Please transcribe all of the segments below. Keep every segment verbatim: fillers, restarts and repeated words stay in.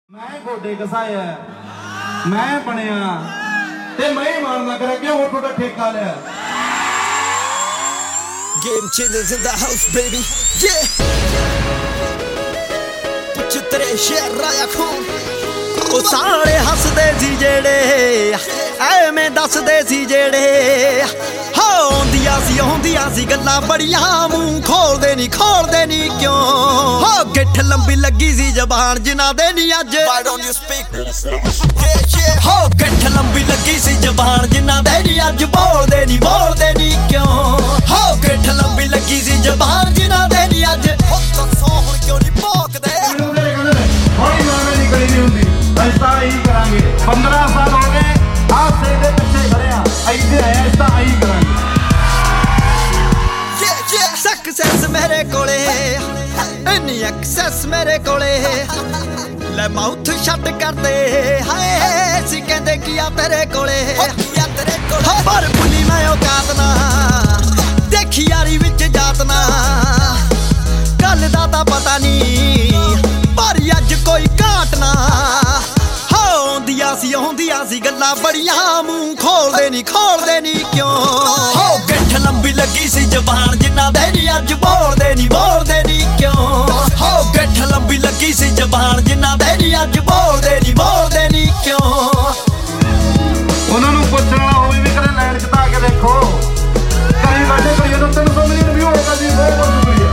मैं गोडे घसाया मैं बनया ते मैं मारना करा क्यों वो थोड़ा ठेका लिया Game changers in the house, baby. Yeah. Put your treasure right on. ਉਹ ਸਾਰੇ ਹੱਸਦੇ ਸੀ ਜਿਹੜੇ ਐਵੇਂ ਦੱਸਦੇ ਸੀ ਜਿਹੜੇ ਹੋ ਆਉਂਦੀਆਂ ਸੀ ਆਉਂਦੀਆਂ ਸੀ ਗੱਲਾਂ ਬੜੀਆਂ ਮੂੰਹ ਖੋਲਦੇ ਨਹੀਂ ਖੋਲਦੇ ਨਹੀਂ ਕਿਉਂ ਹੋ ਗਿੱਠ ਲੰਬੀ ਲੱਗੀ ਸੀ ਜ਼ਬਾਨ ਜਿਨ੍ਹਾਂ ਦੇ ਨਹੀਂ ਅੱਜ ਹੋ ਗਿੱਠ ਲੰਬੀ ਲੱਗੀ ਸੀ ਜ਼ਬਾਨ ਜਿਨ੍ਹਾਂ ਦੇ ਨਹੀਂ ਅੱਜ ਬੋਲਦੇ ਨਹੀਂ ਬੋਲਦੇ ਨਹੀਂ ਕਿਉਂ ਹੋ ਗਿੱਠ ਲੰਬੀ ਲੱਗੀ ਸੀ ਜ਼ਬਾਨ ਜਿਨ੍ਹਾਂ ਦੇ ਨਹੀਂ ਅੱਜ ਦੱਸੋ ਹੁਣ ਕਿਉਂ ਨਹੀਂ ਭੌਂਕਦੇ हौली गाने निकली नहीं होंगी ऐसा ही करांगे पंद्रह साल हो गए आप से दे पिछे खड़े हैं ऐसे है ऐसा ही करांगे yeah yeah सक्सेस मेरे कोले इन्नी एक्सेस मेरे कोले ले माउथ शट कर दे हाय सी कहंदे किया तेरे कोले किया तेरे कोले पर भुली मैं औकात ना देखी यारी विच जात ना गल दा तां पता नहीं पर अज कोई घाट ना हो आउंदियां सी आउंदियां सी गल्लां बड़ियां मूंह खोलदे नहीं खोलदे नहीं क्यों हो गिੱਠ लंबी लगी सी जबान जिन्ना दे नहीं अज बोलदे नहीं बोलदे नहीं क्यों हो गिੱਠ लंबी लगी सी जबान जिन्ना दे नहीं अज बोलदे नहीं बोलदे नहीं क्यों ਉਹਨਾਂ ਨੂੰ ਪੁੱਛਣ ਵਾਲਾ ਹੋਵੇ ਵੀ ਕਦੇ ਲਾਈਨ ਚ ਤਾਂ ਆ ਕੇ ਦੇਖੋ ਕਈ ਬੈਠੇ ਕਰੀ ਜਦੋਂ ਤਿੰਨ ਸੌ ਮਿਲੀਅਨ ਵੀ ਹੋਗਾ ਜੀ ਬਹੁਤ ਬਹੁਤ ਸ਼ੁਕਰੀਆ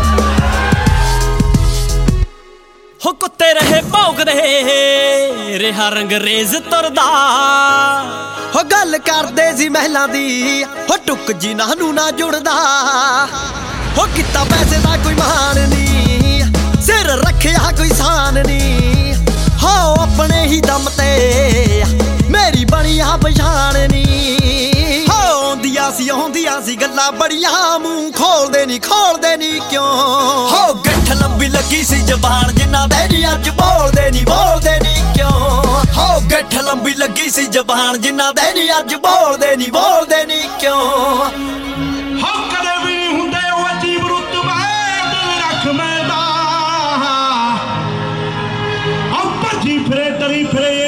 ਹੋ ਕੁੱਤੇ ਰਹੇ ਭੌਂਕਦੇ ਰਿਹਾ ਰੰਗਰੇਜ਼ ਤੁਰਦਾ ਹੋ ਗੱਲ ਕਰਦੇ ਸੀ ਮਹਿਲਾਂ ਦੀ ਹੋ ਟੁੱਕ ਜਿਨ੍ਹਾਂ ਨੂੰ ਨਾ ਜੁੜਦਾ ਹੋ ਕੀਤਾ ਪੈਸੇ ਦਾ ਕੋਈ ਮਾਣ ਨਹੀਂ ਸਿਰ ਰੱਖਿਆ ਕੋਈ ਸਾਨ ਨਹੀਂ ਹੋ ਆਪਣੇ ਹੀ ਦਮ ਤੇ ਮੇਰੀ ਬਣੀ ਆ ਪਛਾਣ ਨਹੀਂ ਹੋ ਆਉਂਦੀਆਂ ਸੀ ਆਉਂਦੀਆਂ ਸੀ ਗੱਲਾਂ ਬੜੀਆਂ ਮੂੰਹ ਖੋਲਦੇ ਨਹੀਂ ਖੋਲਦੇ ਨਹੀਂ ਕਿਉਂ ਹੋ ਗਿੱਠ ਲੰਬੀ ਲੱਗੀ ਸੀ ਜ਼ਬਾਨ ਜਿਨ੍ਹਾਂ ਦੇ ਨਹੀਂ ਅੱਜ ਬੋਲਦੇ ਨਹੀਂ ਬੋਲਦੇ ਨਹੀਂ ਕਿਉਂ ਹੋ ਗਿੱਠ ਲੰਬੀ ਲੱਗੀ ਸੀ ਜ਼ਬਾਨ ਜਿਨ੍ਹਾਂ ਦੇ ਨਹੀਂ ਅੱਜ ਬੋਲਦੇ ਨਹੀਂ ਬੋਲਦੇ ਨਹੀਂ ਕਿਉਂ ਹੋ ਕਦੇ ਵੀ ਨਹੀਂ ਹੁੰਦੇ ਉਹ ਅਜੀਬ ਰੁਤਬੇ ਦਿਲ ਰੱਖ ਮੈਂ ਦਾ ਆ ਭੱਜੀ ਫਿਰੇ ਤਰੀ ਫਿਰੇ